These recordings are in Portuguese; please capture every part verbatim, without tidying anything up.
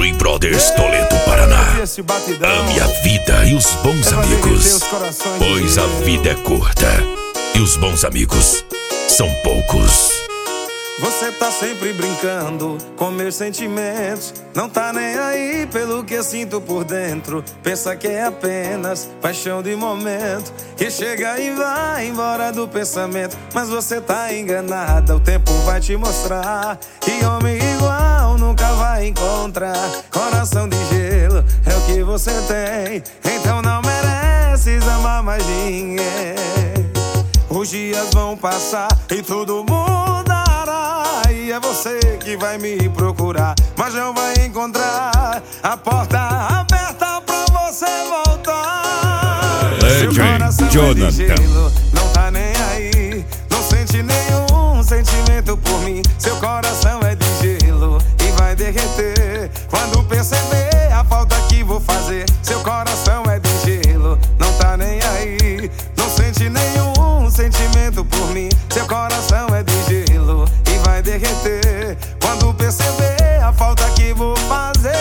Tree Brothers, Toledo, Paraná. Ame a vida e os bons amigos, pois a vida é curta e os bons amigos são poucos. Você tá sempre brincando com meus sentimentos, não tá nem aí pelo que eu sinto por dentro. Pensa que é apenas paixão de momento, que chega e vai embora do pensamento. Mas você tá enganada, o tempo vai te mostrar que homem igual nunca vai encontrar. Coração de gelo é o que você tem, então não mereces amar mais ninguém. Os dias vão passar e tudo mudará, e é você que vai me procurar, mas não vai encontrar a porta aberta pra você voltar. Seu coração é de gelo, não tá nem aí, não sente nenhum sentimento por mim. Seu coração é de gelo e vai derreter quando perceber a falta que vou fazer. Seu coração é de gelo, não tá nem aí, não sente nenhum sentimento por mim. Seu coração é de gelo e vai derreter quando perceber a falta que vou fazer.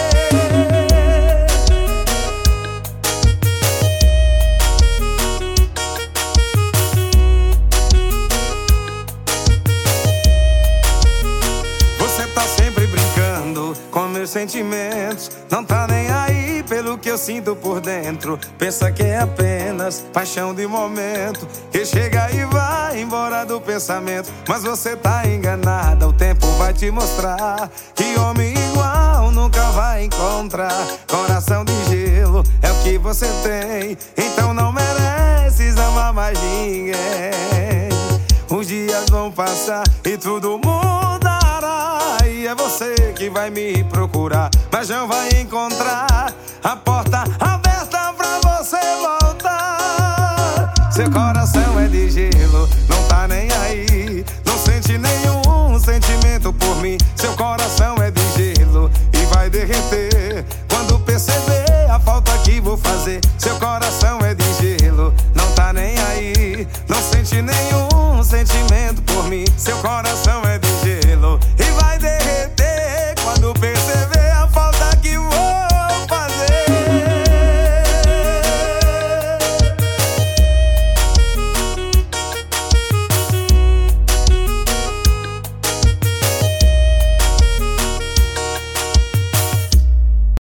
Você tá sempre brincando com meus sentimentos, não tá nem aí pelo que eu sinto por dentro. Pensa que é apenas paixão de momento, que chega e vai embora do pensamento. Mas você tá enganada, o tempo vai te mostrar que homem igual nunca vai encontrar. Coração de gelo é o que você tem, então não mereces amar mais ninguém. Os dias vão passar e tudo mudará, e é você que vai me procurar, mas não vai encontrar a porta aberta pra você voltar. Seu coração é de gelo, não tá nem aí, não sente nenhum sentimento por mim. Seu coração é de gelo e vai derreter quando perceber a falta que vou fazer. Seu coração é de gelo, não tá nem aí, não sente nenhum sentimento por mim. Seu coração